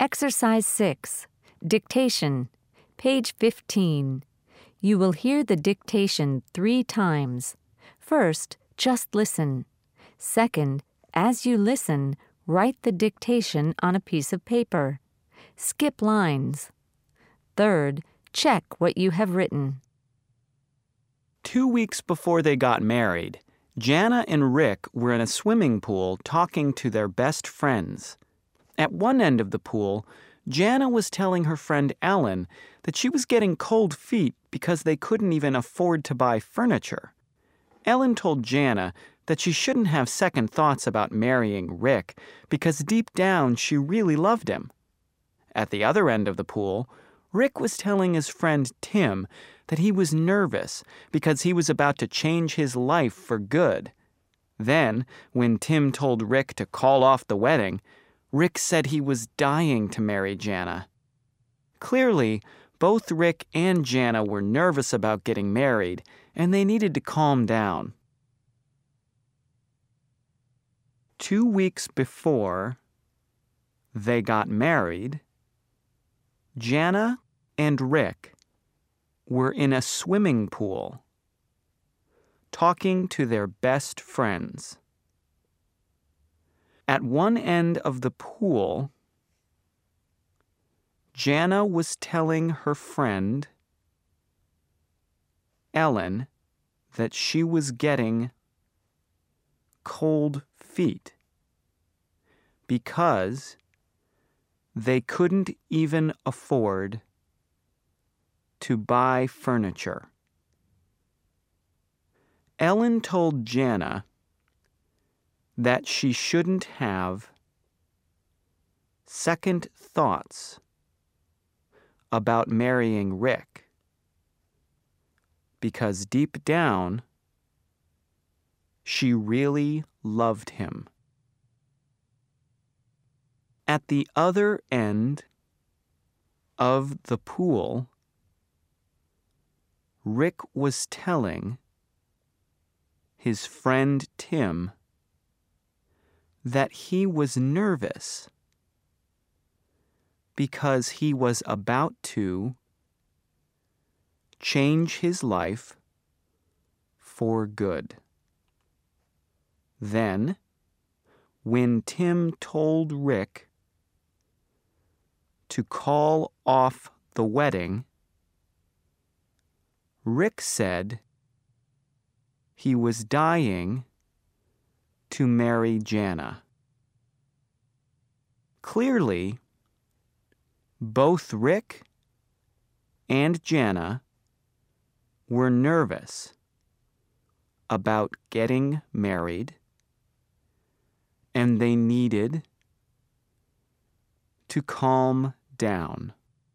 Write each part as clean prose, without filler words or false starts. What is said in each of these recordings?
Exercise 6. Dictation. Page 15. You will hear the dictation 3 times. First, just listen. Second, as you listen, write the dictation on a piece of paper. Skip lines. Third, check what you have written. 2 weeks before they got married, Jana and Rick were in a swimming pool talking to their best friends. At one end of the pool, Jana was telling her friend Ellen that she was getting cold feet because they couldn't even afford to buy furniture. Ellen told Jana that she shouldn't have second thoughts about marrying Rick because deep down she really loved him. At the other end of the pool, Rick was telling his friend Tim that he was nervous because he was about to change his life for good. Then, when Tim told Rick to call off the wedding, Rick said he was dying to marry Jana. Clearly, both Rick and Jana were nervous about getting married, and they needed to calm down. 2 weeks before they got married, Jana and Rick were in a swimming pool talking to their best friends. At one end of the pool, Jana was telling her friend Ellen that she was getting cold feet because they couldn't even afford to buy furniture. Ellen told Jana that she shouldn't have second thoughts about marrying Rick because deep down she really loved him. At the other end of the pool, Rick was telling his friend Tim that he was nervous because he was about to change his life for good. Then, when Tim told Rick to call off the wedding, Rick said he was dying to marry Jana. Clearly, both Rick and Jana were nervous about getting married, and they needed to calm down.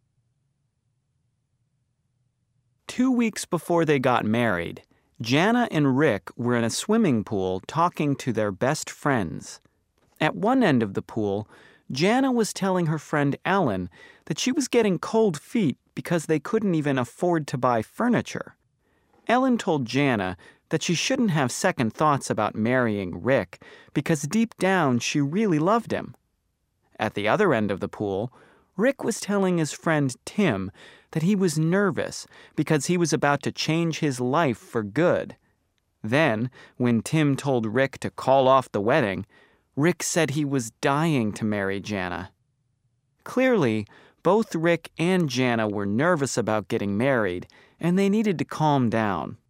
2 weeks before they got married, Jana and Rick were in a swimming pool talking to their best friends. At one end of the pool, Jana was telling her friend Ellen that she was getting cold feet because they couldn't even afford to buy furniture. Ellen told Jana that she shouldn't have second thoughts about marrying Rick because deep down she really loved him. At the other end of the pool, Rick was telling his friend Tim that he was nervous because he was about to change his life for good. Then, when Tim told Rick to call off the wedding, Rick said he was dying to marry Jana. Clearly, both Rick and Jana were nervous about getting married, and they needed to calm down.